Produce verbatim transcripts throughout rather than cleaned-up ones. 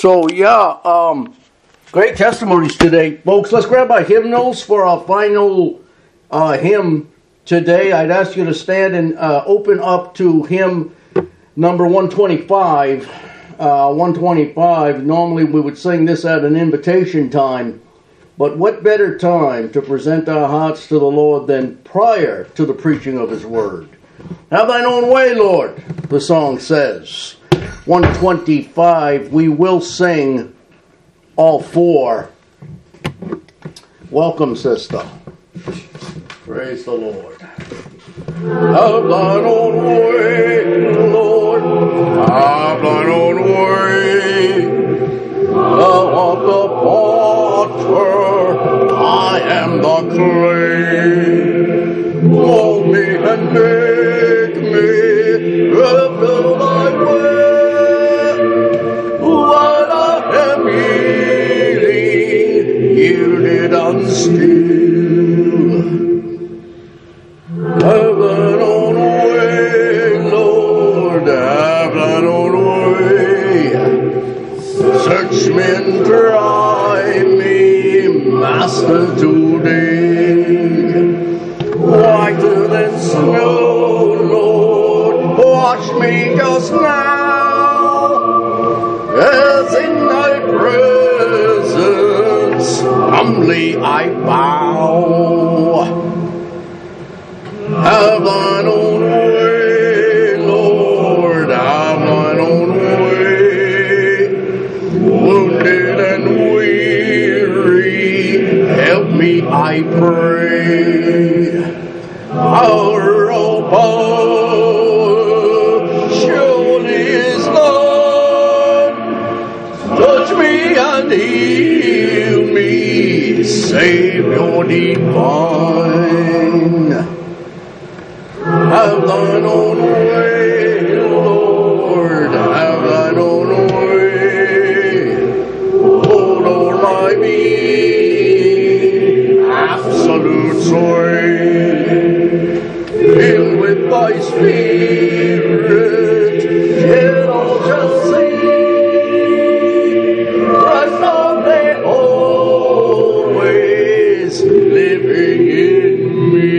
So, yeah, um, great testimonies today. Folks, let's grab our hymnals for our final uh, hymn today. I'd ask you to stand and uh, open up to hymn number one twenty-five. Uh, one twenty-five, normally we would sing this at an invitation time, but what better time to present our hearts to the Lord than prior to the preaching of His Word? Have thine own way, Lord, the song says. one twenty-five, we will sing all four. Welcome, sister. Praise the Lord. Have thine own way, Lord. Have thine own way. Thou art the potter, I am the clay. Mold me and make me after thy way. While I am yielding, yielded and still. Have thine own way, Lord, have thine own way. Search me and try me, Master, today. Whiter than snow, Lord, wash me just now. As in thy presence, humbly I bow. Have thine own way, Lord, have thine own way. Wounded and weary, help me, I pray. Our all power surely is Lord. Touch me and heal me, Savior divine. Have thine own way, Lord, have thine own way. Oh, Lord, my being, absolute sway. Filled with thy spirit, yet all shall see. Christ are they always living in me.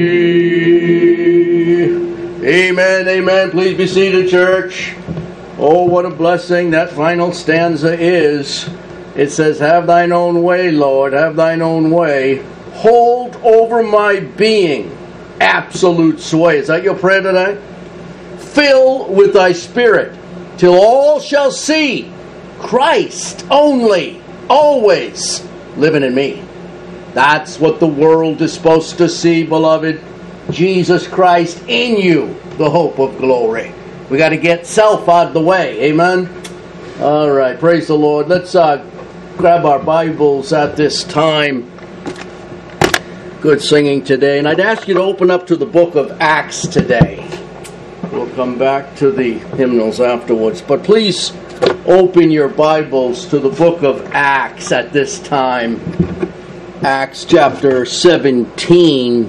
Amen, amen. Please be seated, church. Oh, what a blessing that final stanza is. It says, have thine own way, Lord, have thine own way. Hold over my being absolute sway. Is that your prayer today? Fill with thy spirit till all shall see Christ only, always living in me. That's what the world is supposed to see, beloved. Jesus Christ in you, the hope of glory. We got to get self out of the way. Amen? All right. Praise the Lord. Let's uh, grab our Bibles at this time. Good singing today. And I'd ask you to open up to the book of Acts today. We'll come back to the hymnals afterwards. But please open your Bibles to the book of Acts at this time. Acts chapter seventeen.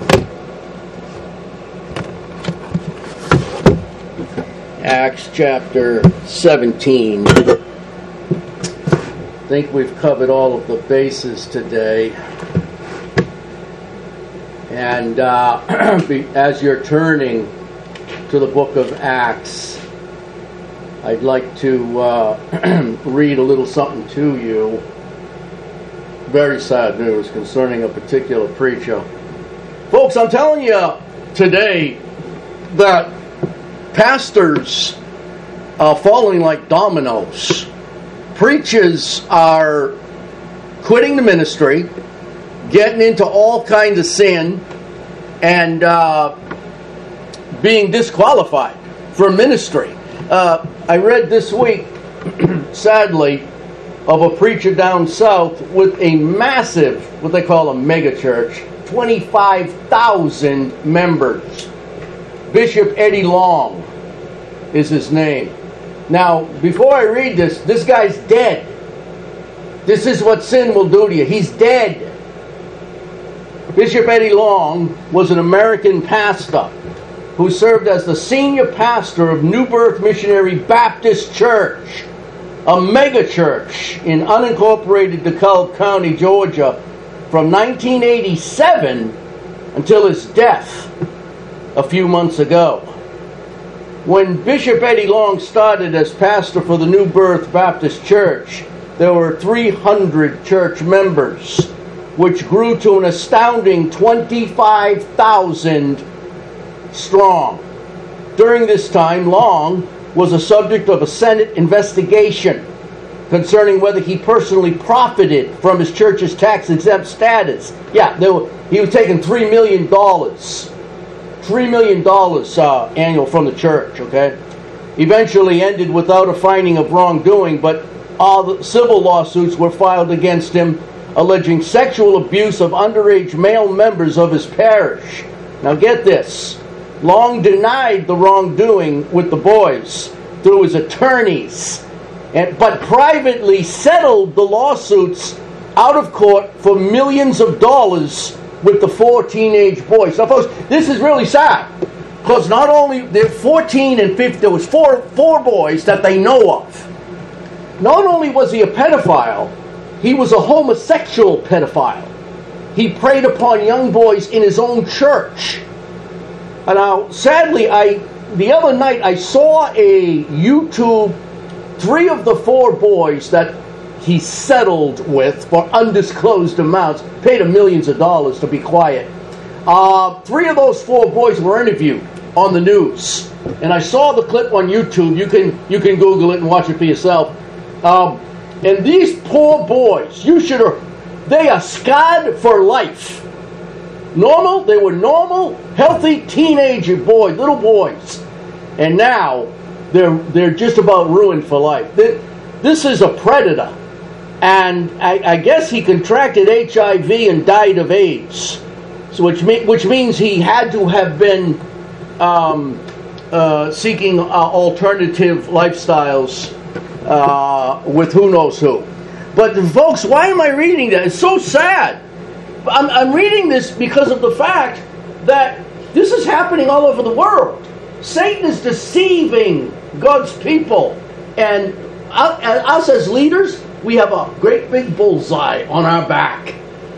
Acts chapter seventeen. I think we've covered all of the bases today. And uh, as you're turning to the book of Acts, I'd like to uh, read a little something to you. Very sad news concerning a particular preacher. Folks, I'm telling you today that pastors are falling like dominoes. Preachers are quitting the ministry, getting into all kinds of sin, and uh, being disqualified for ministry. Uh, I read this week, sadly, of a preacher down south with a massive, what they call a mega church, twenty-five thousand members. Bishop Eddie Long is his name. Now, before I read this, this guy's dead. This is what sin will do to you. He's dead. Bishop Eddie Long was an American pastor who served as the senior pastor of New Birth Missionary Baptist Church a megachurch in unincorporated DeKalb County, Georgia, from nineteen eighty-seven until his death a few months ago. When Bishop Eddie Long started as pastor for the New Birth Baptist Church, there were three hundred church members, which grew to an astounding twenty-five thousand strong. During this time, Long was a subject of a Senate investigation concerning whether he personally profited from his church's tax-exempt status. Yeah, they were, he was taking three million dollars. three million dollars uh, annual from the church, okay? Eventually ended without a finding of wrongdoing, but all the civil lawsuits were filed against him, alleging sexual abuse of underage male members of his parish. Now get this. Long denied the wrongdoing with the boys through his attorneys, and, but privately settled the lawsuits out of court for millions of dollars with the four teenage boys. Now, folks, this is really sad, because not only there fourteen and fifteen, there was four four boys that they know of. Not only was he a pedophile, he was a homosexual pedophile. He preyed upon young boys in his own church. And now, sadly, I the other night I saw a YouTube, three of the four boys that he settled with for undisclosed amounts, paid him millions of dollars to be quiet. Uh, three of those four boys were interviewed on the news, and I saw the clip on YouTube. You can you can Google it and watch it for yourself. Um, and these poor boys, you should have, they are scarred for life. Normal, they were normal, healthy teenager boys, little boys, and now they're they're just about ruined for life. This is a predator. And I, I guess he contracted H I V and died of AIDS, so which, me, which means he had to have been um, uh, seeking uh, alternative lifestyles uh, with who knows who. But folks, why am I reading that? It's so sad. I'm, I'm reading this because of the fact that this is happening all over the world. Satan is deceiving God's people, and us as leaders, we have a great big bullseye on our back.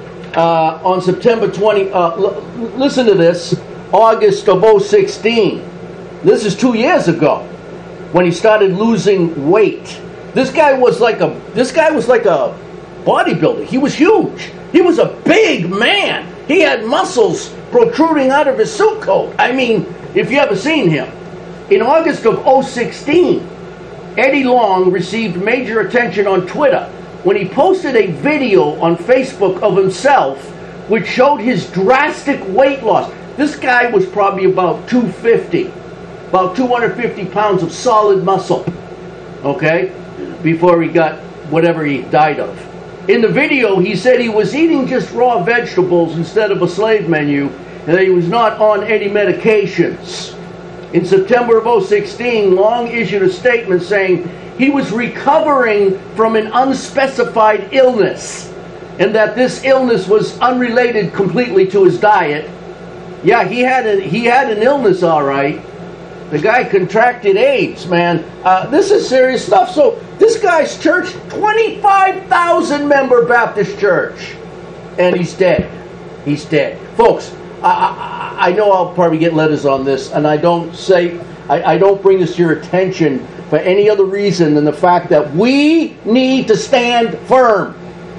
Uh, on September twentieth, uh, l- listen to this, August of oh sixteen. This is two years ago when he started losing weight. This guy was like a this guy was like a bodybuilder. He was huge. He was a big man. He had muscles protruding out of his suit coat. I mean, if you ever seen him. In August of oh sixteen, Eddie Long received major attention on Twitter when he posted a video on Facebook of himself which showed his drastic weight loss. This guy was probably about two fifty, about two hundred fifty pounds of solid muscle, okay, before he got whatever he died of. In the video, he said he was eating just raw vegetables instead of a slave menu, and that he was not on any medications. In September of oh sixteen, Long issued a statement saying he was recovering from an unspecified illness, and that this illness was unrelated completely to his diet. Yeah, he had a, he had an illness, all right. The guy contracted AIDS, man. Uh, this is serious stuff. So this guy's church, twenty-five thousand member Baptist church, and he's dead. He's dead. Folks, I, I, I know I'll probably get letters on this, and I don't say, I, I don't bring this to your attention for any other reason than the fact that we need to stand firm.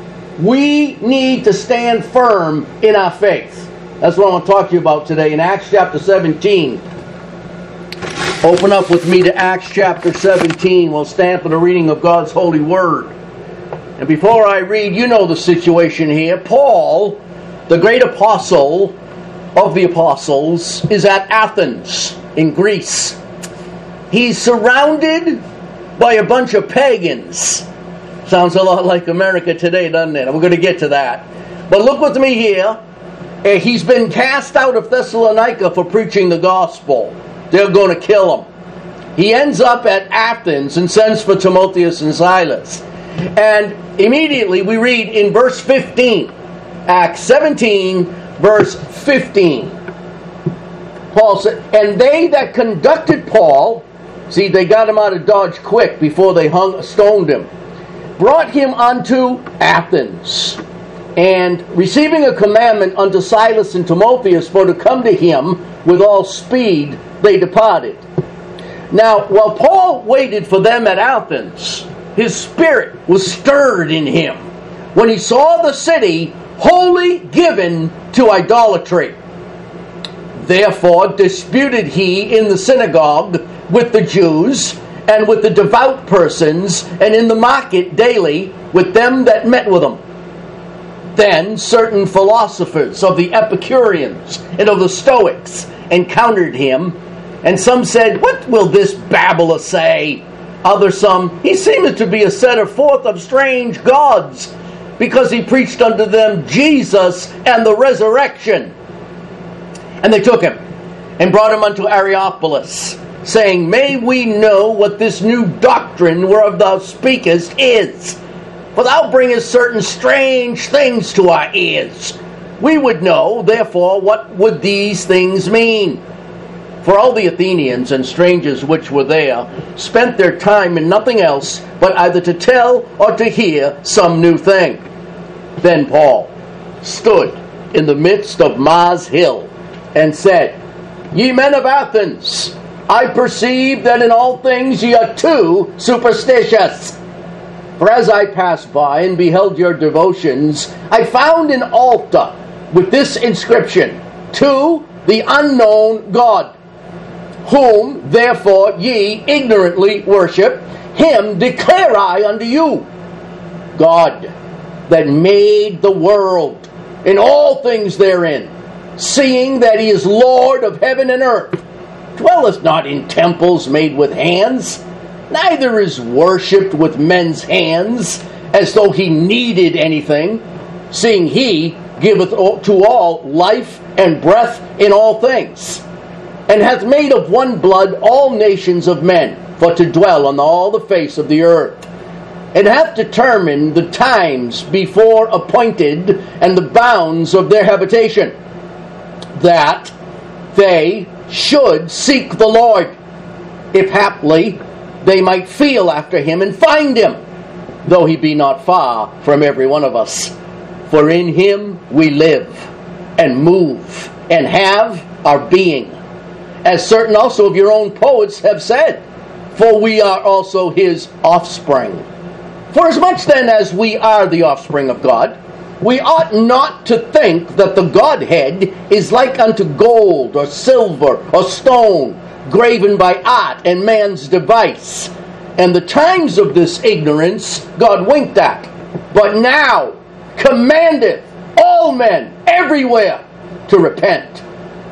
We need to stand firm in our faith. That's what I want to talk to you about today in Acts chapter seventeen. Open up with me to Acts chapter seventeen. We'll stand for the reading of God's holy word. And before I read, you know the situation here. Paul, the great apostle of the apostles, is at Athens in Greece. He's surrounded by a bunch of pagans. Sounds a lot like America today, doesn't it? We're going to get to that. But look with me here. He's been cast out of Thessalonica for preaching the gospel. They're going to kill him. He ends up at Athens and sends for Timotheus and Silas. And immediately we read in verse fifteen, Acts seventeen, verse fifteen. Paul said, "And they that conducted Paul See, they got him out of Dodge quick before they hung, stoned him. Brought him unto Athens. And receiving a commandment unto Silas and Timotheus for to come to him with all speed, they departed. Now, while Paul waited for them at Athens, his spirit was stirred in him when he saw the city wholly given to idolatry. Therefore disputed he in the synagogue with the Jews and with the devout persons, and in the market daily with them that met with him. Then certain philosophers of the Epicureans and of the Stoics encountered him, and some said, What will this babbler say? Others some, He seemeth to be a setter forth of strange gods, because he preached unto them Jesus and the resurrection. And they took him, and brought him unto Areopagus, saying, May we know what this new doctrine whereof thou speakest is? For thou bringest certain strange things to our ears. We would know, therefore, what would these things mean? For all the Athenians and strangers which were there spent their time in nothing else but either to tell or to hear some new thing. Then Paul stood in the midst of Mars Hill and said, Ye men of Athens, I perceive that in all things ye are too superstitious. For as I passed by and beheld your devotions, I found an altar with this inscription, To the unknown God, whom therefore ye ignorantly worship, him declare I unto you, God that made the world and all things therein, seeing that he is Lord of heaven and earth, dwelleth not in temples made with hands, neither is worshipped with men's hands, as though he needed anything, seeing he giveth to all life and breath in all things, and hath made of one blood all nations of men, for to dwell on all the face of the earth, and hath determined the times before appointed, and the bounds of their habitation, that they should seek the Lord, if haply they might feel after him and find him, though he be not far from every one of us. For in him we live, and move, and have our being, as certain also of your own poets have said, for we are also his offspring. For as much then as we are the offspring of God, we ought not to think that the Godhead is like unto gold, or silver, or stone, graven by art and man's device. And the times of this ignorance God winked at, but now commandeth all men everywhere to repent,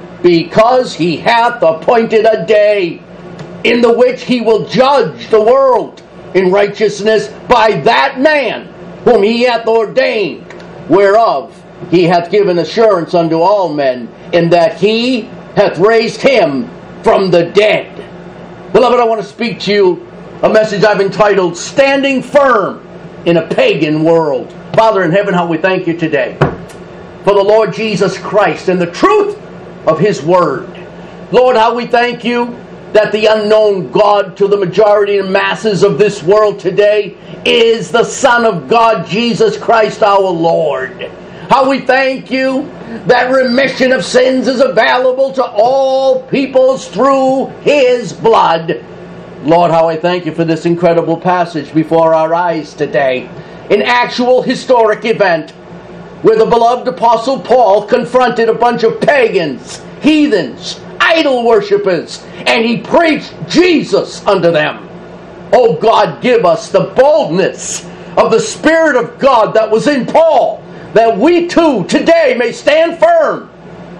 because he hath appointed a day in the which he will judge the world in righteousness by that man whom he hath ordained, whereof he hath given assurance unto all men, in that he hath raised him from the dead. Beloved, I want to speak to you a message I've entitled, Standing Firm in a Pagan World. Father in heaven, how we thank you today for the Lord Jesus Christ and the truth of his word. Lord, how we thank you that the unknown God to the majority and masses of this world today is the Son of God, Jesus Christ our Lord. How we thank you that remission of sins is available to all peoples through his blood. Lord, how I thank you for this incredible passage before our eyes today. An actual historic event where the beloved Apostle Paul confronted a bunch of pagans, heathens, idol worshippers, and he preached Jesus unto them. Oh God, give us the boldness of the Spirit of God that was in Paul, that we too today may stand firm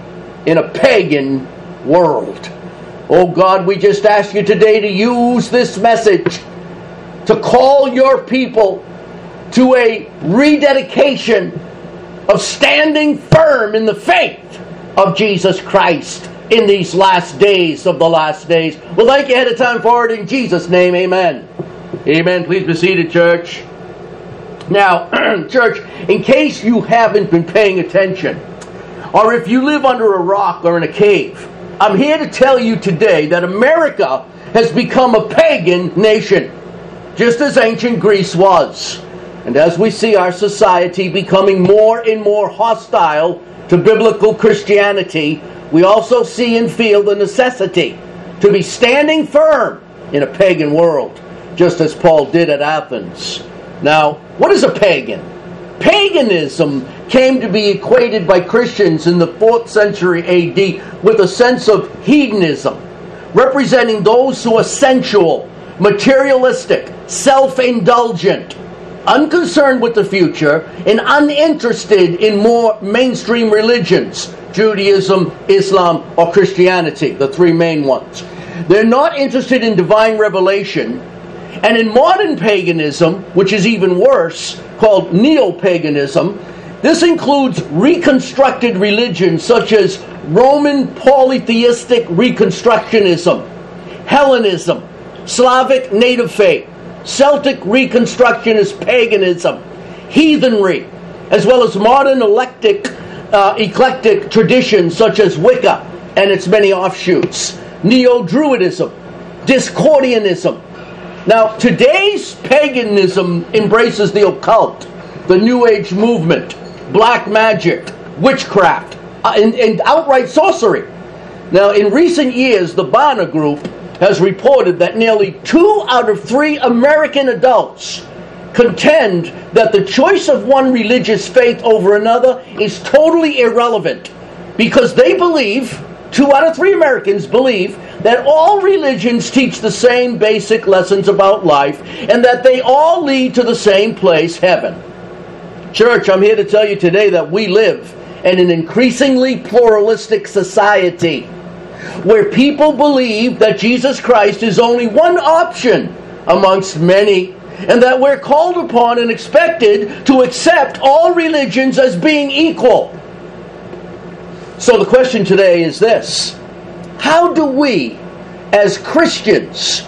in a pagan world. Oh God, we just ask you today to use this message to call your people to a rededication of standing firm in the faith of Jesus Christ in these last days of the last days. Well, thank you ahead of time for it in Jesus' name. Amen. Amen. Please be seated, church. Now, church, in case you haven't been paying attention, or if you live under a rock or in a cave, I'm here to tell you today that America has become a pagan nation, just as ancient Greece was. And as we see our society becoming more and more hostile to biblical Christianity, we also see and feel the necessity to be standing firm in a pagan world, just as Paul did at Athens. Now, what is a pagan? Paganism came to be equated by Christians in the fourth century A D with a sense of hedonism, representing those who are sensual, materialistic, self-indulgent, unconcerned with the future, and uninterested in more mainstream religions, Judaism, Islam, or Christianity, the three main ones. They're not interested in divine revelation. And in modern paganism, which is even worse, called neo-paganism, this includes reconstructed religions such as Roman polytheistic reconstructionism, Hellenism, Slavic native faith, Celtic reconstructionist paganism, heathenry, as well as modern eclectic, uh, eclectic traditions such as Wicca and its many offshoots, Neo-Druidism, Discordianism. Now, today's paganism embraces the occult, the New Age movement, black magic, witchcraft, uh, and, and outright sorcery. Now, in recent years, the Barna Group has reported that nearly two out of three American adults contend that the choice of one religious faith over another is totally irrelevant because they believe, two out of three Americans believe, that all religions teach the same basic lessons about life and that they all lead to the same place, heaven. Church, I'm here to tell you today that we live in an increasingly pluralistic society where people believe that Jesus Christ is only one option amongst many, and that we're called upon and expected to accept all religions as being equal. So the question today is this: how do we, as Christians,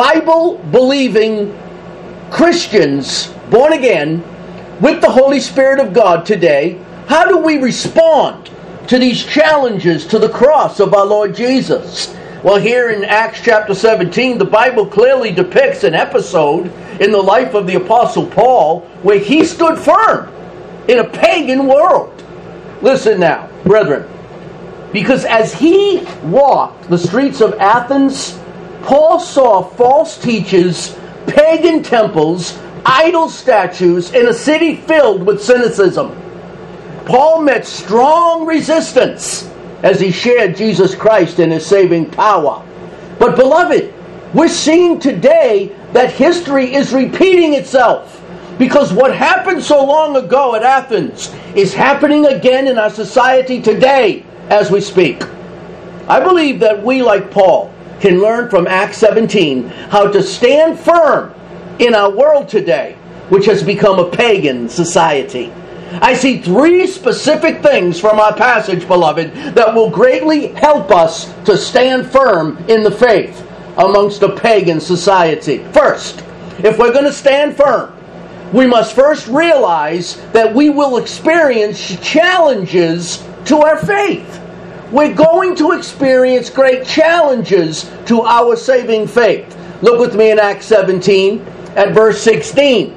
Bible-believing Christians, born again, with the Holy Spirit of God today, how do we respond to these challenges to the cross of our Lord Jesus? Well, here in Acts chapter seventeen, the Bible clearly depicts an episode in the life of the Apostle Paul where he stood firm in a pagan world. Listen now, brethren. Because as he walked the streets of Athens, Paul saw false teachers, pagan temples, idol statues in a city filled with cynicism. Paul met strong resistance as he shared Jesus Christ and his saving power. But beloved, we're seeing today that history is repeating itself, because what happened so long ago at Athens is happening again in our society today as we speak. I believe that we, like Paul, can learn from Acts seventeen how to stand firm in our world today, which has become a pagan society. I see three specific things from our passage, beloved, that will greatly help us to stand firm in the faith amongst a pagan society. First, if we're going to stand firm, we must first realize that we will experience challenges to our faith. We're going to experience great challenges to our saving faith. Look with me in Acts seventeen at verse sixteen.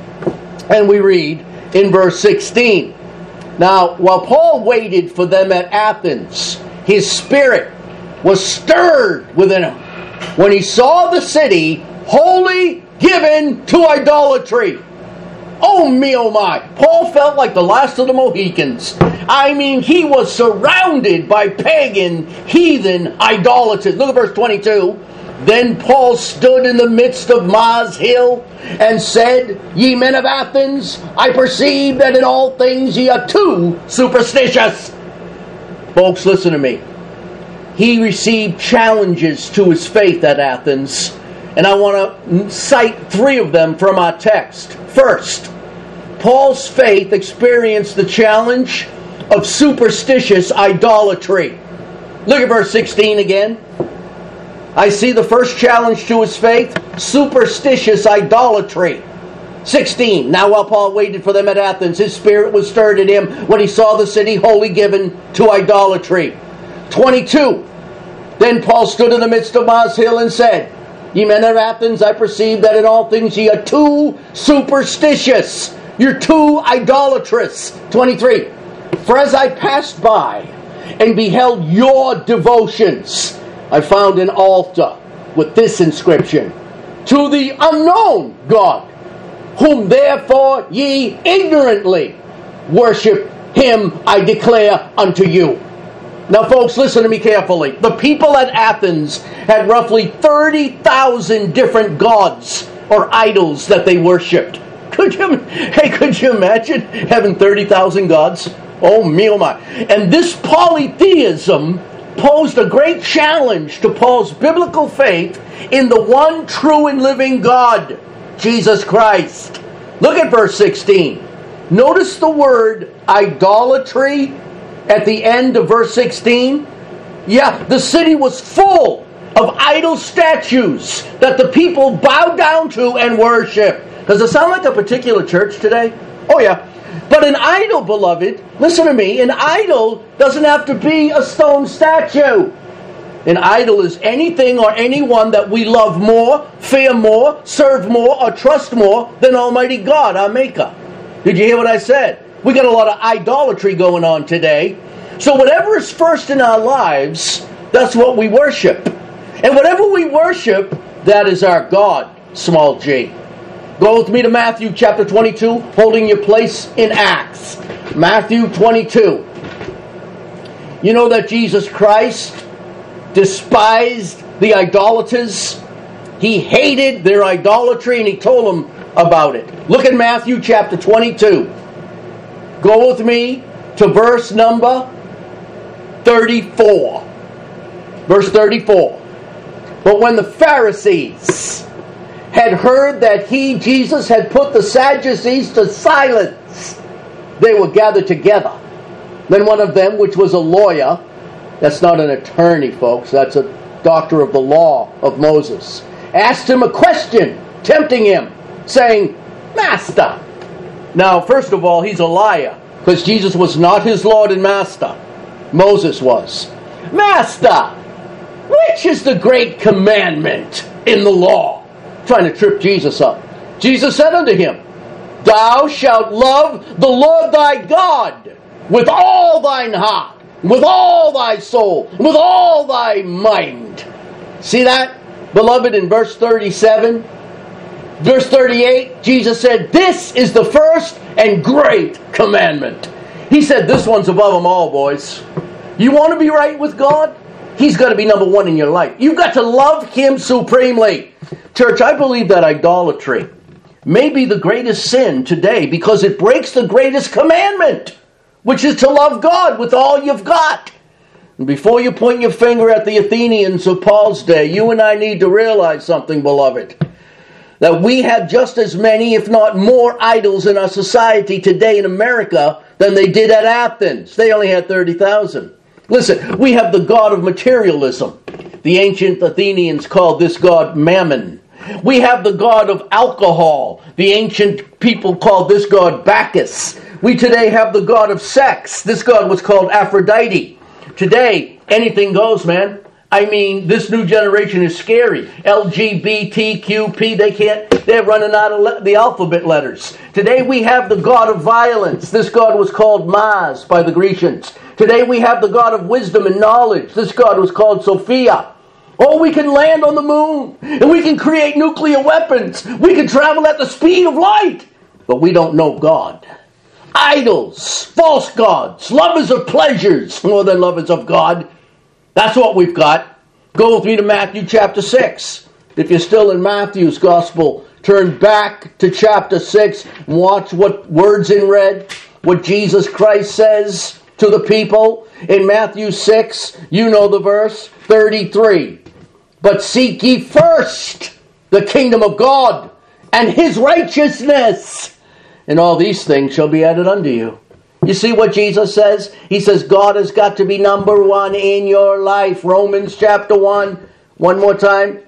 And we read in verse sixteen. Now, while Paul waited for them at Athens, his spirit was stirred within him when he saw the city wholly given to idolatry. Oh me, oh my. Paul felt like the last of the Mohicans. I mean, he was surrounded by pagan, heathen idolaters. Look at verse twenty-two. Then Paul stood in the midst of Mars Hill and said, Ye men of Athens, I perceive that in all things ye are too superstitious. Folks, listen to me. He received challenges to his faith at Athens, and I want to cite three of them from our text. First, Paul's faith experienced the challenge of superstitious idolatry. Look at verse sixteen again. I see the first challenge to his faith, superstitious idolatry. sixteen. Now while Paul waited for them at Athens, his spirit was stirred in him when he saw the city wholly given to idolatry. twenty-two. Then Paul stood in the midst of Mars Hill and said, Ye men of Athens, I perceive that in all things ye are too superstitious. You're too idolatrous. twenty-three. For as I passed by and beheld your devotions, I found an altar with this inscription, To the unknown God, whom therefore ye ignorantly worship, him I declare unto you. Now folks, listen to me carefully. The people at Athens had roughly thirty thousand different gods or idols that they worshipped. Could you, hey, could you imagine having thirty thousand gods? Oh, me, oh my. And this polytheism posed a great challenge to Paul's biblical faith in the one true and living God, Jesus Christ. Look at verse sixteen. Notice the word idolatry at the end of verse sixteen. Yeah, the city was full of idol statues that the people bowed down to and worship. Does it sound like a particular church today? Oh yeah. But an idol, beloved, listen to me, an idol doesn't have to be a stone statue. An idol is anything or anyone that we love more, fear more, serve more, or trust more than Almighty God, our Maker. Did you hear what I said? We got a lot of idolatry going on today. So whatever is first in our lives, that's what we worship. And whatever we worship, that is our God, small g. Go with me to Matthew chapter twenty-two, holding your place in Acts. Matthew twenty-two. You know that Jesus Christ despised the idolaters. He hated their idolatry and he told them about it. Look at Matthew chapter twenty-two. Go with me to verse number thirty-four. Verse thirty-four. But when the Pharisees had heard that he, Jesus, had put the Sadducees to silence, they were gathered together. Then one of them, which was a lawyer, that's not an attorney, folks, that's a doctor of the law of Moses, asked him a question, tempting him, saying, Master. Now, first of all, he's a liar, because Jesus was not his Lord and Master. Moses was. Master, which is the great commandment in the law? Trying to trip Jesus up. Jesus said unto him, Thou shalt love the Lord thy God with all thine heart, with all thy soul, with all thy mind. See that, beloved, in verse thirty-seven? Verse thirty-eight, Jesus said, This is the first and great commandment. He said, this one's above them all, boys. You want to be right with God? He's got to be number one in your life. You've got to love Him supremely. Church, I believe that idolatry may be the greatest sin today because it breaks the greatest commandment, which is to love God with all you've got. And before you point your finger at the Athenians of Paul's day, you and I need to realize something, beloved. That we have just as many, if not more, idols in our society today in America than they did at Athens. They only had thirty thousand. Listen, we have the god of materialism. The ancient Athenians called this god Mammon. We have the god of alcohol. The ancient people called this god Bacchus. We today have the god of sex. This god was called Aphrodite. Today, anything goes, man. I mean, this new generation is scary. L G B T Q P, they can't, they're running out of le- the alphabet letters. Today we have the god of violence. This god was called Mars by the Grecians. Today we have the god of wisdom and knowledge. This god was called Sophia. Oh, we can land on the moon, and we can create nuclear weapons. We can travel at the speed of light. But we don't know God. Idols, false gods, lovers of pleasures more than lovers of God. That's what we've got. Go with me to Matthew chapter six. If you're still in Matthew's gospel, turn back to chapter six and watch what words in red, what Jesus Christ says to the people. In Matthew six, you know the verse, thirty-three. But seek ye first the kingdom of God and His righteousness, and all these things shall be added unto you. You see what Jesus says? He says God has got to be number one in your life. Romans chapter one. One more time.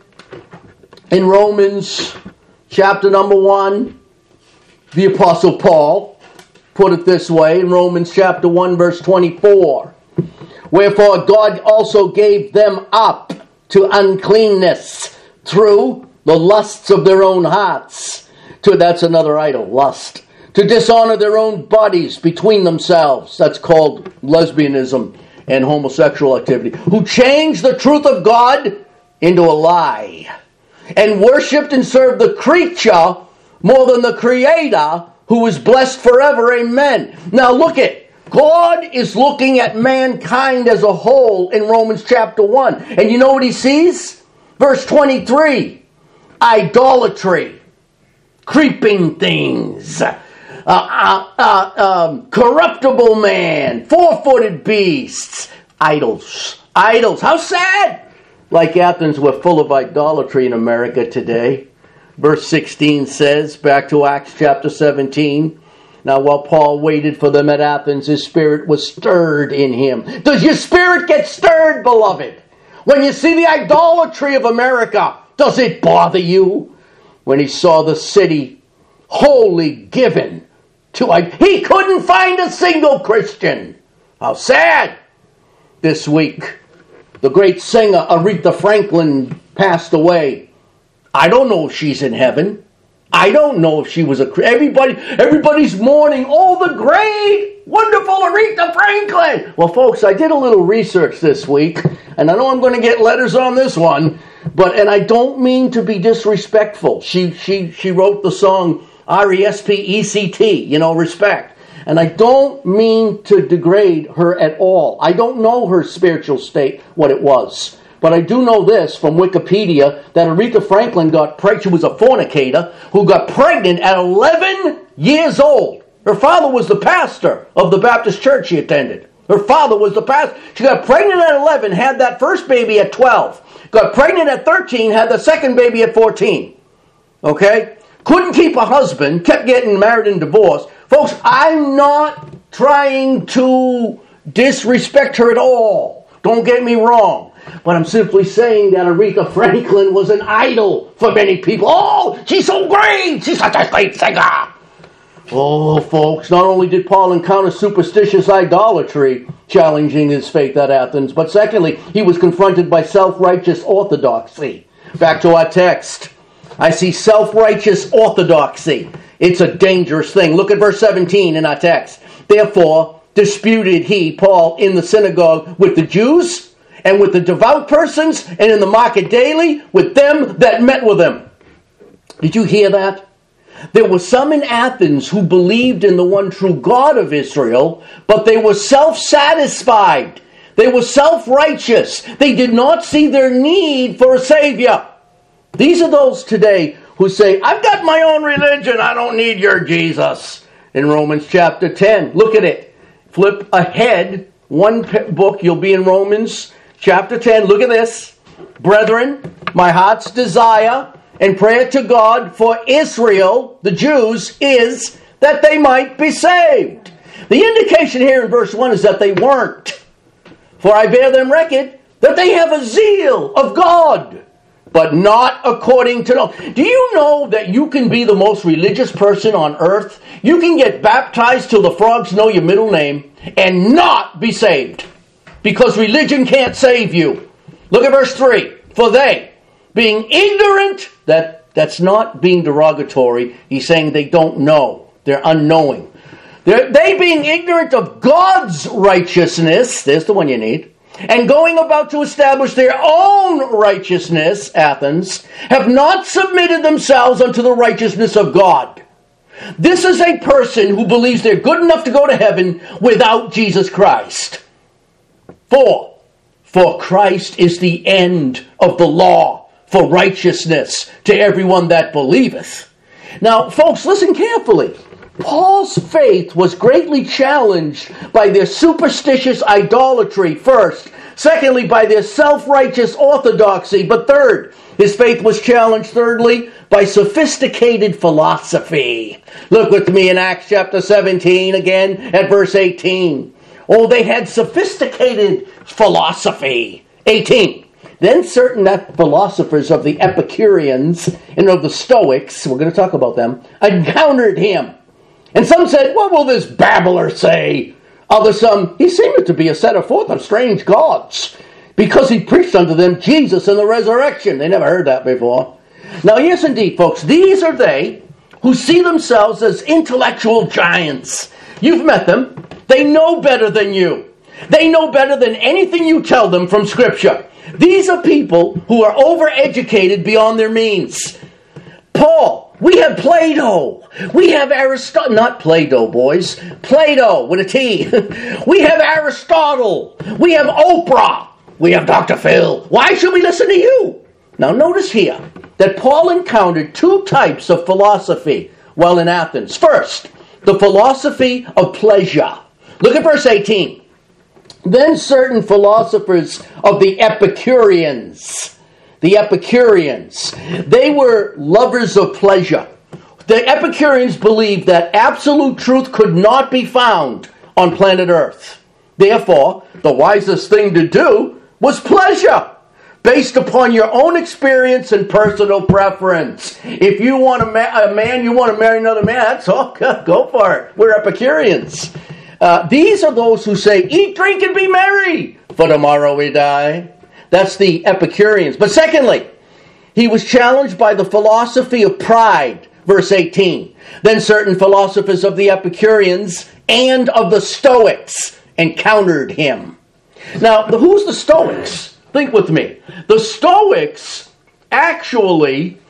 In Romans chapter number one, the Apostle Paul put it this way in Romans chapter one verse twenty-four. Wherefore God also gave them up to uncleanness through the lusts of their own hearts. To, that's another idol, lust. To dishonor their own bodies between themselves. That's called lesbianism and homosexual activity. Who changed the truth of God into a lie. And worshipped and served the creature more than the Creator, who is blessed forever. Amen. Now look at, God is looking at mankind as a whole in Romans chapter one. And you know what he sees? Verse twenty-three. Idolatry. Creeping things. Uh, uh, uh, um, corruptible man. Four-footed beasts. Idols. Idols. How sad! Like Athens, we're full of idolatry in America today. Verse sixteen says, back to Acts chapter seventeen, now while Paul waited for them at Athens, his spirit was stirred in him. Does your spirit get stirred, beloved? When you see the idolatry of America, does it bother you? When he saw the city wholly given to idolatry, he couldn't find a single Christian. How sad! This week, the great singer Aretha Franklin passed away. I don't know if she's in heaven. I don't know if she was a... Everybody, everybody's mourning. Oh, the great, wonderful Aretha Franklin. Well, folks, I did a little research this week, and I know I'm going to get letters on this one, but and I don't mean to be disrespectful. She she she wrote the song R E S P E C T, you know, respect. And I don't mean to degrade her at all. I don't know her spiritual state, what it was. But I do know this from Wikipedia, that Aretha Franklin got pregnant. She was a fornicator who got pregnant at eleven years old. Her father was the pastor of the Baptist church she attended. Her father was the pastor. She got pregnant at eleven, had that first baby at twelve. Got pregnant at thirteen, had the second baby at fourteen. Okay? Couldn't keep a husband, kept getting married and divorced. Folks, I'm not trying to disrespect her at all. Don't get me wrong. But I'm simply saying that Aretha Franklin was an idol for many people. Oh, she's so great! She's such a great singer! Oh, folks, not only did Paul encounter superstitious idolatry challenging his faith at Athens, but secondly, he was confronted by self-righteous orthodoxy. Back to our text. I see self-righteous orthodoxy. It's a dangerous thing. Look at verse seventeen in our text. Therefore, disputed he, Paul, in the synagogue with the Jews, and with the devout persons, and in the market daily, with them that met with him. Did you hear that? There were some in Athens who believed in the one true God of Israel, but they were self-satisfied. They were self-righteous. They did not see their need for a Savior. These are those today who say, I've got my own religion, I don't need your Jesus. In Romans chapter ten, look at it. Flip ahead, one book, you'll be in Romans chapter ten, look at this. Brethren, my heart's desire and prayer to God for Israel, the Jews, is that they might be saved. The indication here in verse one is that they weren't. For I bear them record that they have a zeal of God, but not according to law. Do you know that you can be the most religious person on earth? You can get baptized till the frogs know your middle name and not be saved. Because religion can't save you. Look at verse three. For they, being ignorant, that, that's not being derogatory. He's saying they don't know. They're unknowing. They're, they being ignorant of God's righteousness, there's the one you need, and going about to establish their own righteousness, Athens, have not submitted themselves unto the righteousness of God. This is a person who believes they're good enough to go to heaven without Jesus Christ. Four, for Christ is the end of the law for righteousness to everyone that believeth. Now, folks, listen carefully. Paul's faith was greatly challenged by their superstitious idolatry, first. Secondly, by their self-righteous orthodoxy. But third, his faith was challenged, thirdly, by sophisticated philosophy. Look with me in Acts chapter seventeen, again at verse eighteen. Oh, they had sophisticated philosophy. eighteen. Then certain philosophers of the Epicureans and of the Stoics, we're going to talk about them, encountered him. And some said, what will this babbler say? Other some, he seemed to be a setter forth of strange gods, because he preached unto them Jesus and the resurrection. They never heard that before. Now yes indeed, folks, these are they who see themselves as intellectual giants. You've met them. They know better than you. They know better than anything you tell them from Scripture. These are people who are overeducated beyond their means. Paul, we have Plato. We have Aristotle. Not Play-Doh, boys. Plato with a T. We have Aristotle. We have Oprah. We have Doctor Phil. Why should we listen to you? Now notice here that Paul encountered two types of philosophy while in Athens. First, the philosophy of pleasure. Look at verse eighteen. Then certain philosophers of the Epicureans, the Epicureans, they were lovers of pleasure. The Epicureans believed that absolute truth could not be found on planet Earth. Therefore, the wisest thing to do was pleasure, based upon your own experience and personal preference. If you want a, ma- a man, you want to marry another man, that's all, go for it. We're Epicureans. Uh, these are those who say, eat, drink, and be merry, for tomorrow we die. That's the Epicureans. But secondly, he was challenged by the philosophy of pride, verse eighteen. Then certain philosophers of the Epicureans and of the Stoics encountered him. Now, the, who's the Stoics? Think with me. The Stoics actually,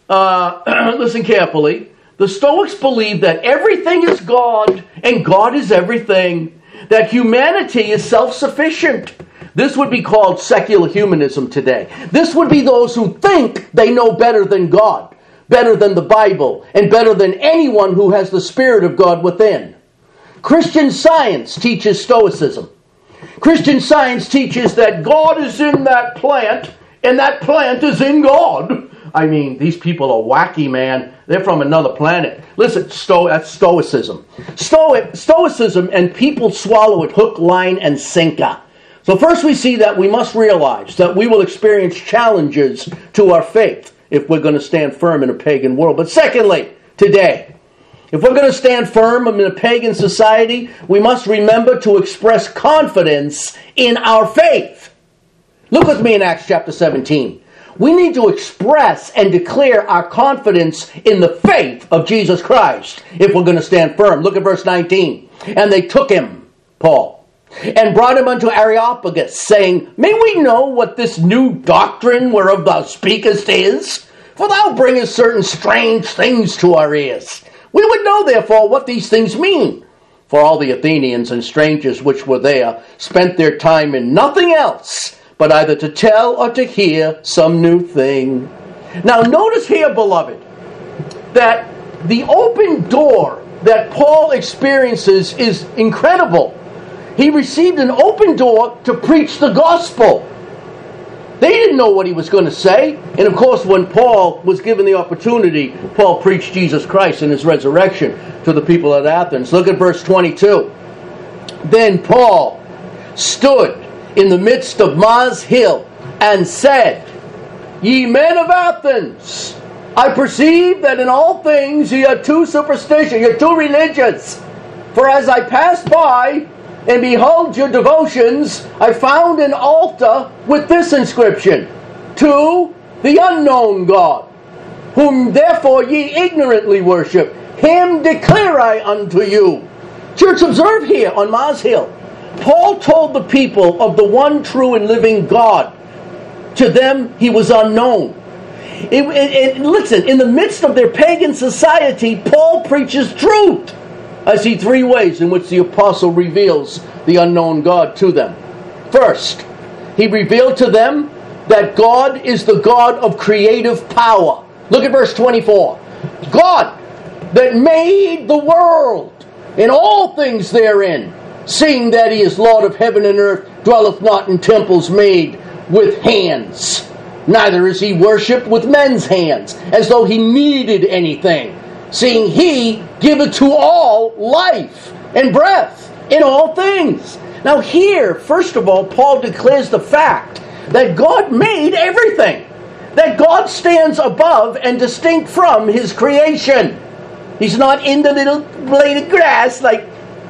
uh, listen carefully, the Stoics believe that everything is God and God is everything, that humanity is self-sufficient. This would be called secular humanism today. This would be those who think they know better than God, better than the Bible, and better than anyone who has the Spirit of God within. Christian Science teaches Stoicism. Christian Science teaches that God is in that plant, and that plant is in God. I mean, these people are wacky, man. They're from another planet. Listen, Sto- that's Stoicism. Stoic, Stoicism, and people swallow it hook, line, and sinker. So first we see that we must realize that we will experience challenges to our faith if we're going to stand firm in a pagan world. But secondly, today, if we're going to stand firm in a pagan society, we must remember to express confidence in our faith. Look with me in Acts chapter seventeen. We need to express and declare our confidence in the faith of Jesus Christ if we're going to stand firm. Look at verse nineteen. And they took him, Paul, and brought him unto Areopagus, saying, May we know what this new doctrine whereof thou speakest is? For thou bringest certain strange things to our ears. We would know, therefore, what these things mean. For all the Athenians and strangers which were there spent their time in nothing else, but either to tell or to hear some new thing. Now notice here, beloved, that the open door that Paul experiences is incredible. He received an open door to preach the gospel. They didn't know what he was going to say. And of course, when Paul was given the opportunity, Paul preached Jesus Christ and his resurrection to the people at Athens. Look at verse twenty-two. Then Paul stood in the midst of Mars Hill and said, Ye men of Athens, I perceive that in all things ye are too superstitious, ye are too religious. For as I passed by and beheld your devotions, I found an altar with this inscription, To the unknown God, whom therefore ye ignorantly worship. Him declare I unto you. Church, observe here on Mars Hill, Paul told the people of the one true and living God. To them, he was unknown. It, it, it, listen, in the midst of their pagan society, Paul preaches truth. I see three ways in which the apostle reveals the unknown God to them. First, he revealed to them that God is the God of creative power. Look at verse twenty-four. God that made the world and all things therein, seeing that he is Lord of heaven and earth, dwelleth not in temples made with hands. Neither is he worshipped with men's hands, as though he needed anything, seeing he giveth to all life and breath in all things. Now here, first of all, Paul declares the fact that God made everything. That God stands above and distinct from his creation. He's not in the little blade of grass like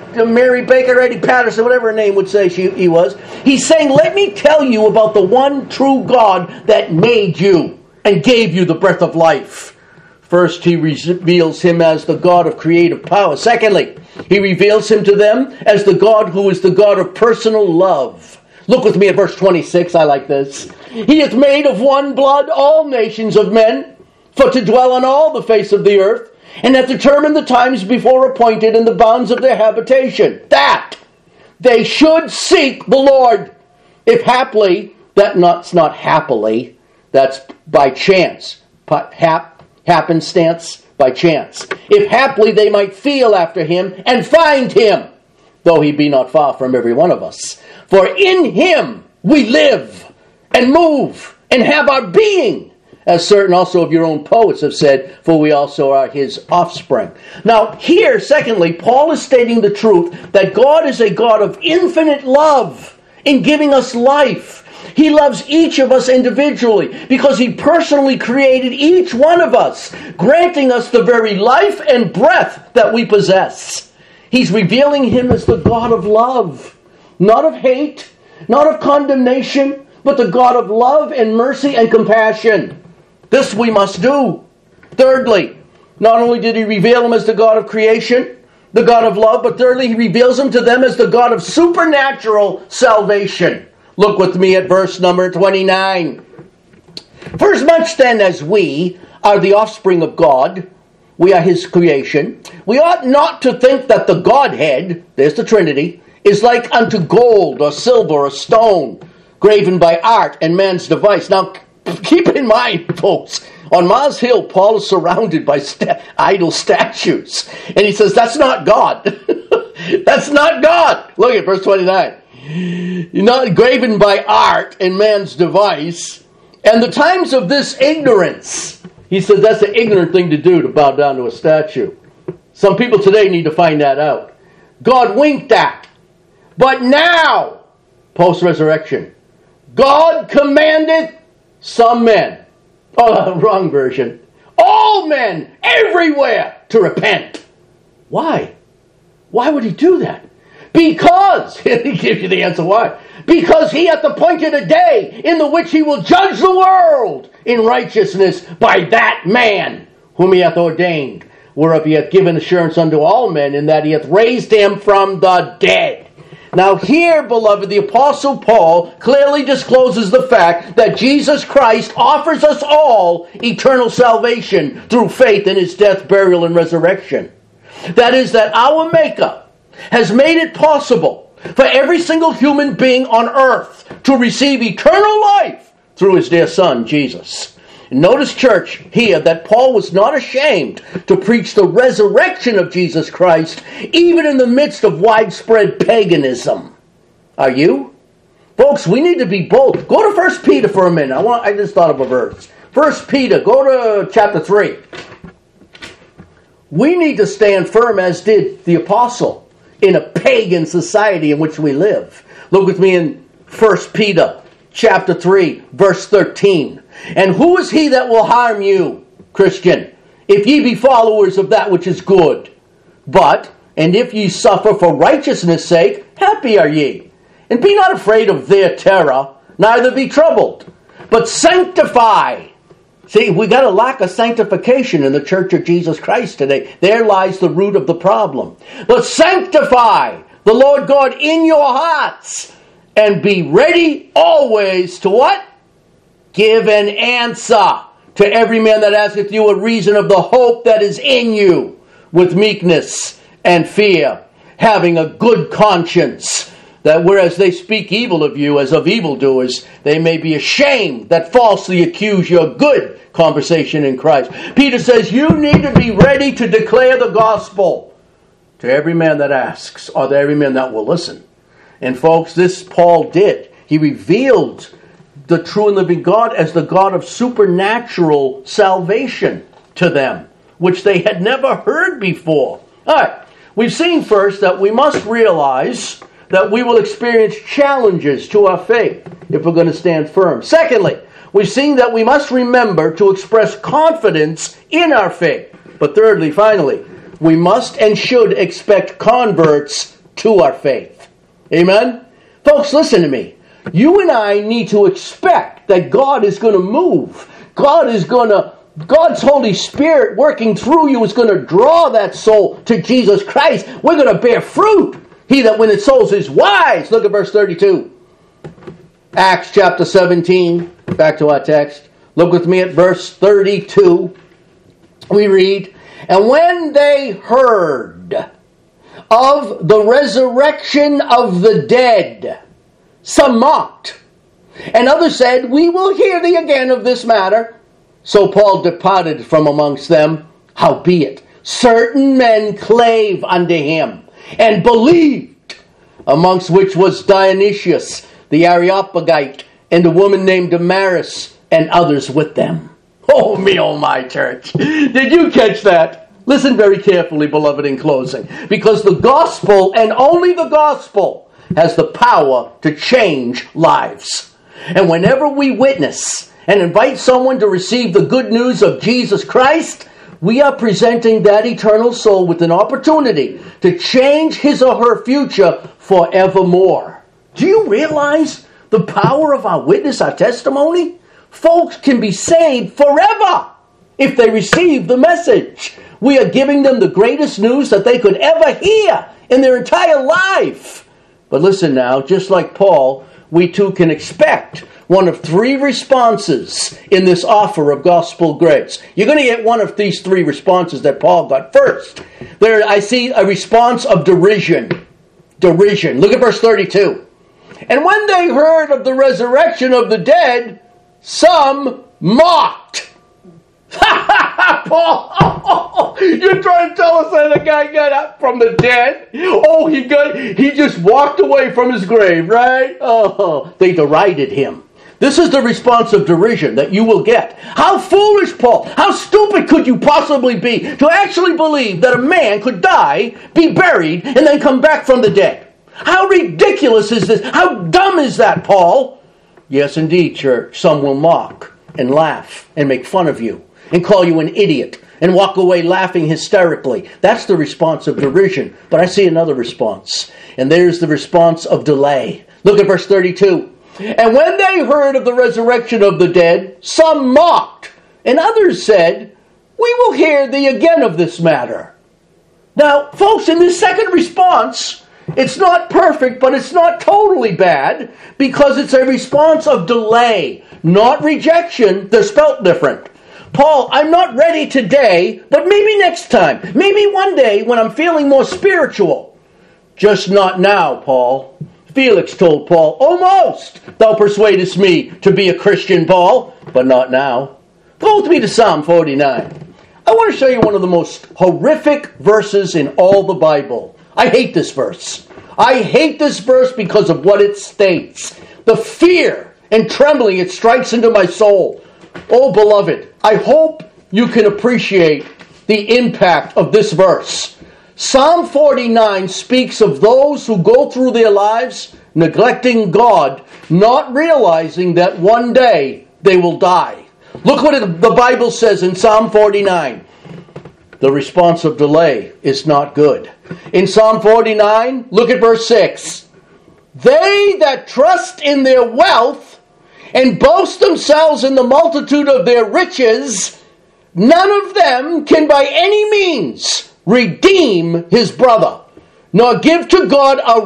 Mary Baker, Eddie Patterson, whatever her name would say she, he was. He's saying, let me tell you about the one true God that made you and gave you the breath of life. First, he reveals him as the God of creative power. Secondly, he reveals him to them as the God who is the God of personal love. Look with me at verse twenty-six. I like this. He hath made of one blood all nations of men, for to dwell on all the face of the earth, and hath determined the times before appointed and the bounds of their habitation, that they should seek the Lord. If haply, that not, not happily, that's by chance. Hap, happenstance, by chance. If haply they might feel after him and find him, though he be not far from every one of us. For in him we live and move and have our being, as certain also of your own poets have said, for we also are his offspring. Now here, secondly, Paul is stating the truth that God is a God of infinite love in giving us life. He loves each of us individually because he personally created each one of us, granting us the very life and breath that we possess. He's revealing him as the God of love, not of hate, not of condemnation, but the God of love and mercy and compassion. This we must do. Thirdly, not only did he reveal him as the God of creation, the God of love, but thirdly, he reveals him to them as the God of supernatural salvation. Look with me at verse number twenty-nine. For as much then as we are the offspring of God, we are his creation, we ought not to think that the Godhead, there's the Trinity, is like unto gold or silver or stone, graven by art and man's device. Now, keep in mind, folks, on Mars Hill, Paul is surrounded by sta- idol statues. And he says, that's not God. That's not God. Look at verse twenty-nine. You're not graven by art and man's device. And the times of this ignorance, he says that's an ignorant thing to do, to bow down to a statue. Some people today need to find that out. God winked at. But now, post-resurrection, God commandeth some men, oh, wrong version, all men everywhere to repent. Why? Why would he do that? Because, he gives you the answer why. Because he hath appointed a day in the which he will judge the world in righteousness by that man whom he hath ordained, whereof he hath given assurance unto all men, in that he hath raised him from the dead. Now here, beloved, the Apostle Paul clearly discloses the fact that Jesus Christ offers us all eternal salvation through faith in his death, burial, and resurrection. That is, that our Maker has made it possible for every single human being on earth to receive eternal life through his dear Son, Jesus. Notice, church, here that Paul was not ashamed to preach the resurrection of Jesus Christ, even in the midst of widespread paganism. Are you? Folks, we need to be bold. Go to First Peter for a minute. I want. I just thought of a verse. First Peter, go to chapter three. We need to stand firm, as did the apostle, in a pagan society in which we live. Look with me in First Peter chapter three, verse thirteen. And who is he that will harm you, Christian, if ye be followers of that which is good? But, and if ye suffer for righteousness' sake, happy are ye. And be not afraid of their terror, neither be troubled, but sanctify. See, we got a lack of sanctification in the Church of Jesus Christ today. There lies the root of the problem. But sanctify the Lord God in your hearts, and be ready always to what? Give an answer to every man that asketh you a reason of the hope that is in you, with meekness and fear, having a good conscience, that whereas they speak evil of you as of evildoers, they may be ashamed that falsely accuse your good conversation in Christ. Peter says you need to be ready to declare the gospel to every man that asks, or to every man that will listen. And folks, this Paul did. He revealed the true and living God as the God of supernatural salvation to them, which they had never heard before. All right, we've seen first that we must realize that we will experience challenges to our faith if we're going to stand firm. Secondly, we've seen that we must remember to express confidence in our faith. But thirdly, finally, we must and should expect converts to our faith. Amen? Folks, listen to me. You and I need to expect that God is going to move. God is going to, God's Holy Spirit working through you is going to draw that soul to Jesus Christ. We're going to bear fruit. He that winneth souls is wise. Look at verse thirty-two. Acts chapter seventeen. Back to our text. Look with me at verse thirty-two. We read, and when they heard of the resurrection of the dead, some mocked, and others said, we will hear thee again of this matter. So Paul departed from amongst them. Howbeit, certain men clave unto him, and believed, amongst which was Dionysius the Areopagite, and a woman named Damaris, and others with them. Oh me, oh my church. Did you catch that? Listen very carefully, beloved, in closing. Because the gospel, and only the gospel, has the power to change lives. And whenever we witness and invite someone to receive the good news of Jesus Christ, we are presenting that eternal soul with an opportunity to change his or her future forevermore. Do you realize the power of our witness, our testimony? Folks can be saved forever if they receive the message. We are giving them the greatest news that they could ever hear in their entire life. But listen now, just like Paul, we too can expect one of three responses in this offer of gospel grace. You're going to get one of these three responses that Paul got. First, there I see a response of derision. Derision. Look at verse thirty-two. And when they heard of the resurrection of the dead, some mocked. Paul, oh, oh, oh, you're trying to tell us that the guy got up from the dead? Oh, he got, he just walked away from his grave, right? Oh, they derided him. This is the response of derision that you will get. How foolish, Paul! How stupid could you possibly be to actually believe that a man could die, be buried, and then come back from the dead? How ridiculous is this? How dumb is that, Paul? Yes, indeed, church. Some will mock and laugh and make fun of you and call you an idiot and walk away laughing hysterically. That's the response of derision. But I see another response. And there's the response of delay. Look at verse thirty-two. And when they heard of the resurrection of the dead, some mocked, and others said, we will hear thee again of this matter. Now, folks, in this second response, it's not perfect, but it's not totally bad, because it's a response of delay, not rejection. They're spelt different. Paul, I'm not ready today, but maybe next time. Maybe one day when I'm feeling more spiritual. Just not now, Paul. Felix told Paul, almost thou persuadest me to be a Christian, Paul, but not now. Go with me to Psalm forty-nine. I want to show you one of the most horrific verses in all the Bible. I hate this verse. I hate this verse because of what it states. The fear and trembling it strikes into my soul. Oh, beloved, I hope you can appreciate the impact of this verse. Psalm forty-nine speaks of those who go through their lives neglecting God, not realizing that one day they will die. Look what it, the Bible says in Psalm forty-nine. The response of delay is not good. In Psalm forty-nine, look at verse six. They that trust in their wealth and boast themselves in the multitude of their riches, none of them can by any means redeem his brother, nor give to God a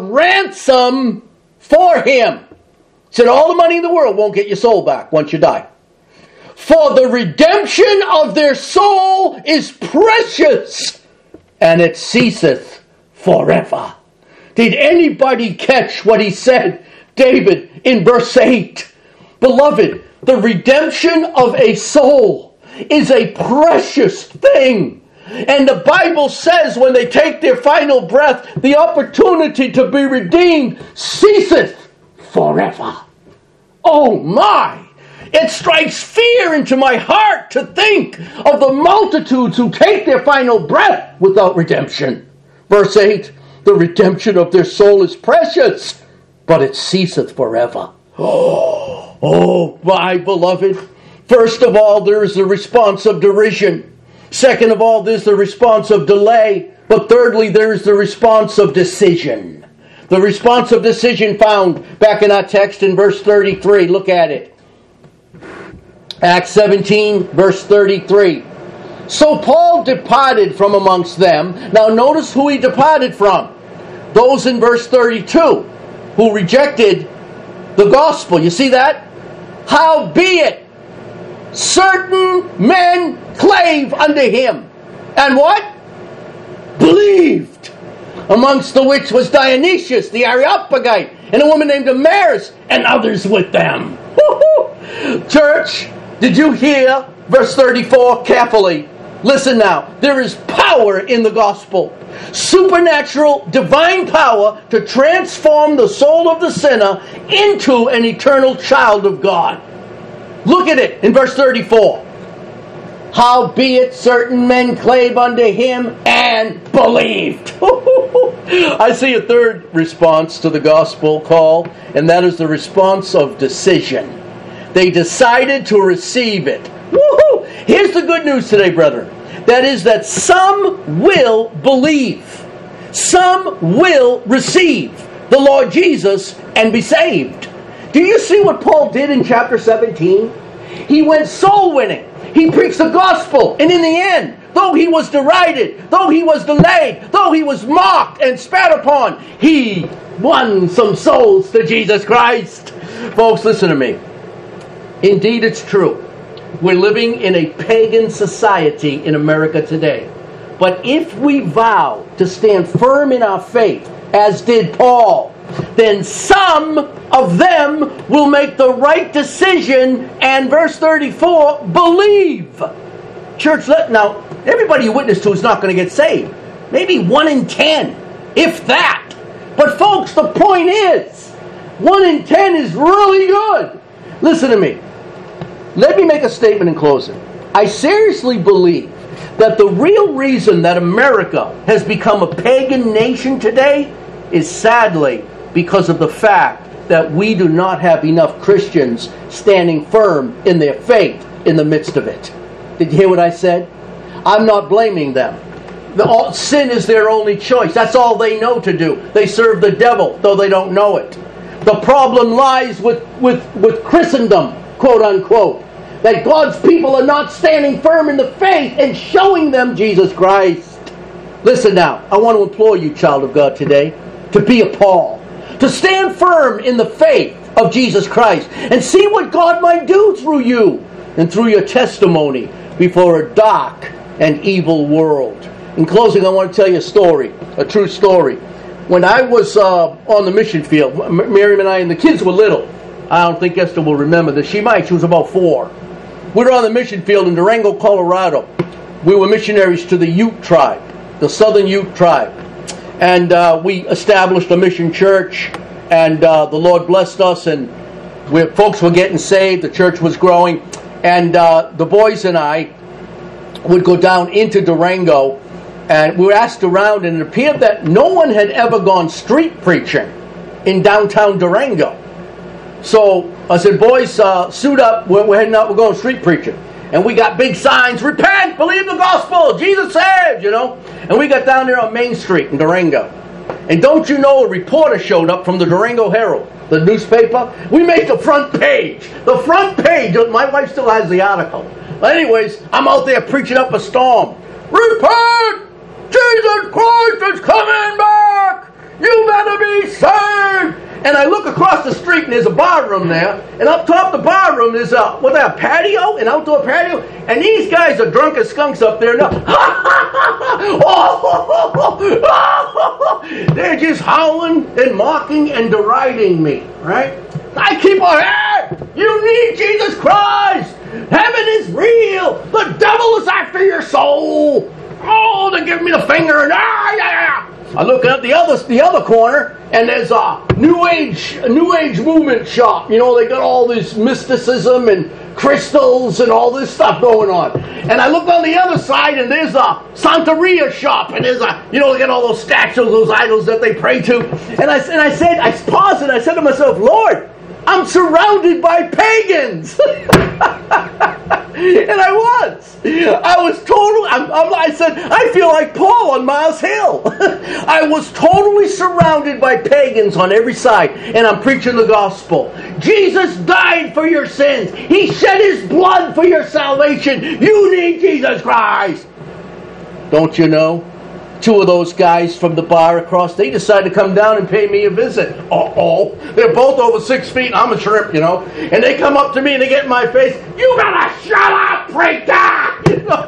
ransom for him. He said all the money in the world won't get your soul back once you die. For the redemption of their soul is precious, and it ceaseth forever. Did anybody catch what he said, David, in verse eight? Beloved, the redemption of a soul is a precious thing. And the Bible says when they take their final breath, the opportunity to be redeemed ceaseth forever. Oh my! It strikes fear into my heart to think of the multitudes who take their final breath without redemption. Verse eight, the redemption of their soul is precious, but it ceaseth forever. Oh, oh my beloved. First of all, there is the response of derision. Second of all, there's the response of delay. But thirdly, there is the response of decision. The response of decision found back in our text in verse thirty-three. Look at it. Acts seventeen, verse thirty-three. So Paul departed from amongst them. Now notice who he departed from. Those in verse thirty-two who rejected the gospel. You see that? Howbeit, certain men clave unto him. And what? Believed. Amongst the which was Dionysius the Areopagite, and a woman named Damaris, and others with them. Woo-hoo! Church, did you hear verse thirty-four carefully? Listen now. There is power in the gospel. Supernatural, divine power to transform the soul of the sinner into an eternal child of God. Look at it in verse thirty-four. Howbeit certain men clave unto him and believed. I see a third response to the gospel call, and that is the response of decision. They decided to receive it. Woo-hoo! Here's the good news today, brethren. That is that some will believe. Some will receive the Lord Jesus and be saved. Do you see what Paul did in chapter seventeen? He went soul winning. He preached the gospel, and in the end, though he was derided, though he was delayed, though he was mocked and spat upon, he won some souls to Jesus Christ. Folks, listen to me. Indeed, it's true. We're living in a pagan society in America today. But if we vow to stand firm in our faith, as did Paul, then some of them will make the right decision and, verse thirty-four, believe. Church, let, now, everybody you witness to is not going to get saved. Maybe one in ten, if that. But folks, the point is, one in ten is really good. Listen to me. Let me make a statement in closing. I seriously believe that the real reason that America has become a pagan nation today is sadly because of the fact that we do not have enough Christians standing firm in their faith in the midst of it. Did you hear what I said? I'm not blaming them. The, all, sin is their only choice. That's all they know to do. They serve the devil, though they don't know it. The problem lies with, with, with Christendom, quote unquote. That God's people are not standing firm in the faith and showing them Jesus Christ. Listen now, I want to implore you, child of God, today, to be a Paul. To stand firm in the faith of Jesus Christ and see what God might do through you and through your testimony before a dark and evil world. In closing, I want to tell you a story, a true story. When I was uh, on the mission field, Miriam and I and the kids were little. I don't think Esther will remember this. She might. She was about four. We were on the mission field in Durango, Colorado. We were missionaries to the Ute tribe, the Southern Ute tribe. And uh, we established a mission church, and uh, the Lord blessed us, and we, folks were getting saved, the church was growing, and uh, the boys and I would go down into Durango, and we were asked around, and it appeared that no one had ever gone street preaching in downtown Durango. So I said, boys, uh, suit up, we're, we're heading out, we're going street preaching. And we got big signs, repent, believe the gospel, Jesus saves, you know. And we got down there on Main Street in Durango. And don't you know, a reporter showed up from the Durango Herald, the newspaper. We made the front page. The front page, my wife still has the article. But anyways, I'm out there preaching up a storm. Repent! Jesus Christ is coming back! You better be saved! And I look across the street and there's a bar room there. And up top of the bar room there's a, what, a patio? An outdoor patio? And these guys are drunk as skunks up there now. They're just howling and mocking and deriding me, right? I keep on, hey, you need Jesus Christ. Heaven is real. The devil is after your soul. Oh, they give me the finger and ah, yeah. I look at the other the other corner, and there's a New Age a New Age movement shop. You know, they got all this mysticism and crystals and all this stuff going on. And I look on the other side, and there's a Santeria shop, and there's a, you know, they got all those statues, those idols that they pray to. And I and I said, I paused and I said to myself, Lord, I'm surrounded by pagans. And I was. I was totally, I'm, I'm, I said, I feel like Paul on Mars Hill. I was totally surrounded by pagans on every side, and I'm preaching the gospel. Jesus died for your sins. He shed His blood for your salvation. You need Jesus Christ. Don't you know? Two of those guys from the bar across, they decided to come down and pay me a visit. Uh-oh. They're both over six feet, and I'm a shrimp, you know. And they come up to me and they get in my face, you gotta shut up, preacher! You know?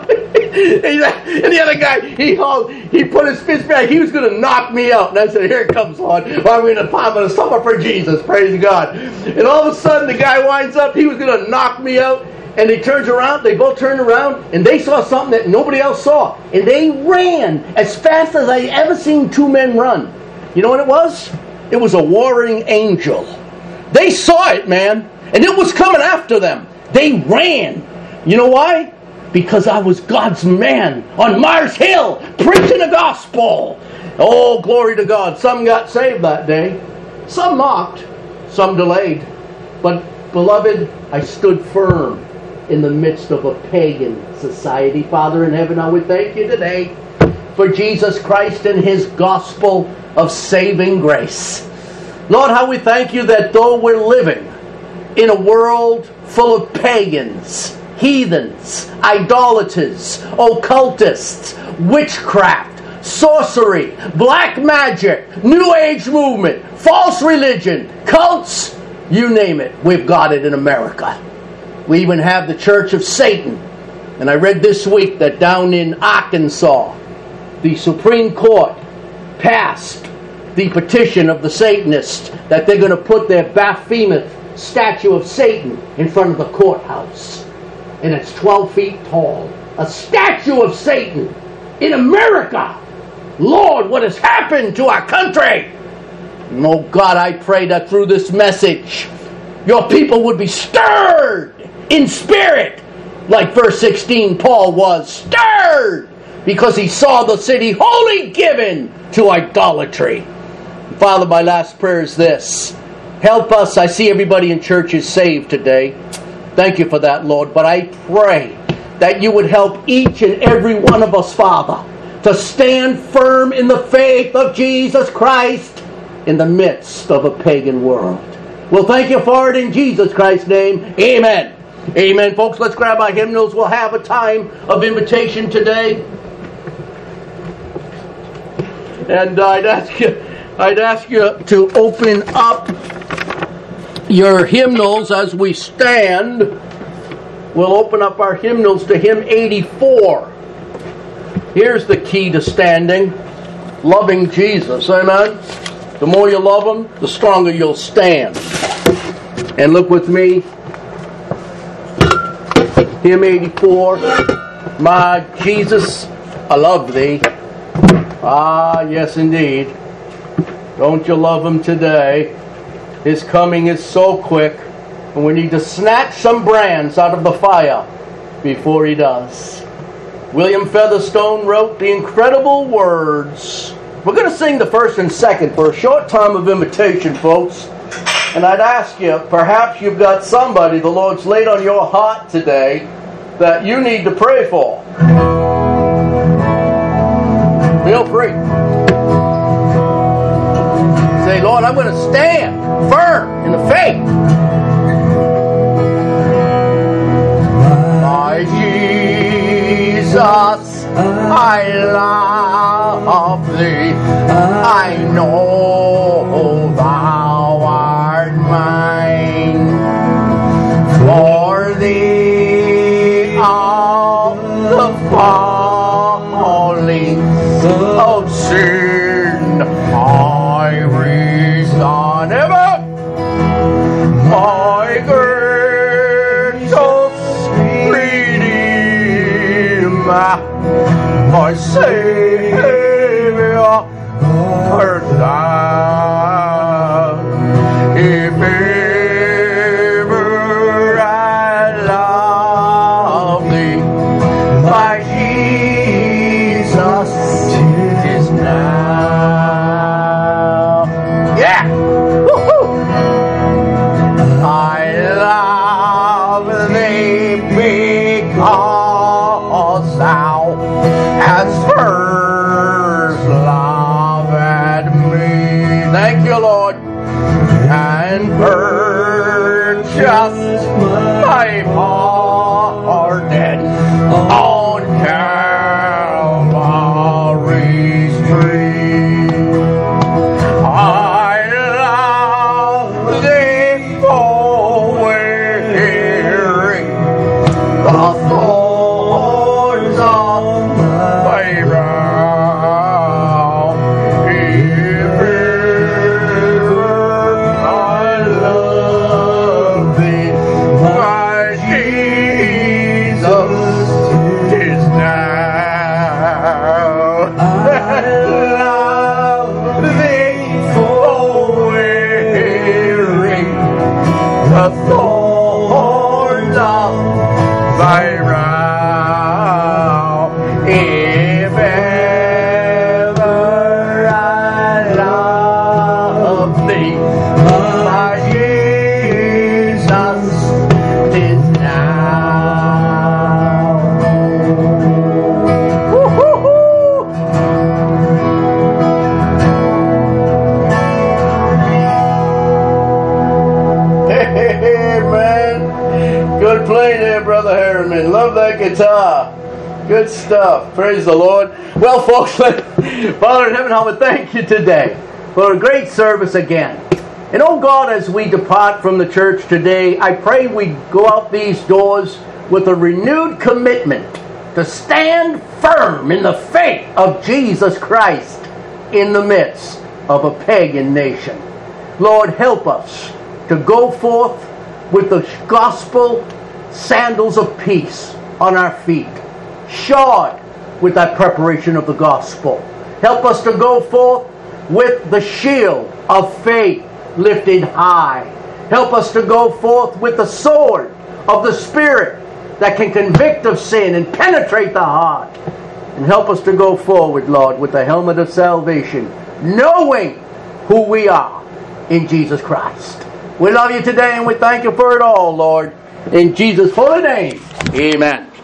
And the other guy, he hauled, he put his fist back, he was going to knock me out. And I said, here it comes, Lord. I'm in a time of suffer for Jesus, praise God. And all of a sudden, the guy winds up, he was going to knock me out. And he turns around, they both turned around, and they saw something that nobody else saw. And they ran as fast as I ever seen two men run. You know what it was? It was a warring angel. They saw it, man. And it was coming after them. They ran. You know why? Because I was God's man on Mars Hill, preaching the gospel. Oh, glory to God. Some got saved that day. Some mocked. Some delayed. But, beloved, I stood firm in the midst of a pagan society. Father in heaven, I would thank you today for Jesus Christ and His gospel of saving grace. Lord, how we thank you that though we're living in a world full of pagans, heathens, idolaters, occultists, witchcraft, sorcery, black magic, New Age movement, false religion, cults, you name it, we've got it in America. We even have the Church of Satan. And I read this week that down in Arkansas, the Supreme Court passed the petition of the Satanists that they're going to put their Baphomet statue of Satan in front of the courthouse. And it's twelve feet tall. A statue of Satan in America. Lord, what has happened to our country? And oh God, I pray that through this message, your people would be stirred in spirit, like verse sixteen, Paul was stirred because he saw the city wholly given to idolatry. Father, my last prayer is this. Help us. I see everybody in church is saved today. Thank you for that, Lord. But I pray that you would help each and every one of us, Father, to stand firm in the faith of Jesus Christ in the midst of a pagan world. Well, thank you for it in Jesus Christ's name. Amen. Amen. Folks, let's grab our hymnals. We'll have a time of invitation today. And I'd ask you, I'd ask you to open up your hymnals as we stand. We'll open up our hymnals to hymn eighty-four. Here's the key to standing. Loving Jesus. Amen. The more you love Him, the stronger you'll stand. And look with me. Hymn eighty-four. My Jesus, I love Thee. Ah, yes indeed. Don't you love Him today? His coming is so quick, and we need to snatch some brands out of the fire before He does. William Featherstone wrote the incredible words. We're going to sing the first and second for a short time of invitation, folks. And I'd ask you, perhaps you've got somebody the Lord's laid on your heart today that you need to pray for. Feel free. Say, Lord, I'm going to stand firm in the faith. My Jesus, I love Thee. I know Thou art mine. For Thee all the folly of sin I resign. Ever my gracious Redeemer, my Savior, art Thou. If ever I love Thee, my Jesus, 'tis now. Yeah! Woo-hoo! I love Thee Thank you, Lord. And purchased my pardon on Calvary's tree. I love thee for wearing the thorns of thy brow. If ever I love thee, my Jesus, 'tis now. I love thee for wearing the thorns of thy brow. If ever I love thee, my Jesus, 'tis now. Woo-hoo-hoo. Hey, man. Good playing there, Brother Harriman. Love that guitar. Good stuff. Praise the Lord. Well, folks, let, Father in heaven, I would thank you today for a great service again. And, oh God, as we depart from the church today, I pray we go out these doors with a renewed commitment to stand firm in the faith of Jesus Christ in the midst of a pagan nation. Lord, help us to go forth with the gospel sandals of peace on our feet, shod with that preparation of the gospel. Help us to go forth with the shield of faith lifted high. Help us to go forth with the sword of the Spirit that can convict of sin and penetrate the heart. And help us to go forward, Lord, with the helmet of salvation, knowing who we are in Jesus Christ. We love you today and we thank you for it all, Lord. In Jesus' holy name, amen.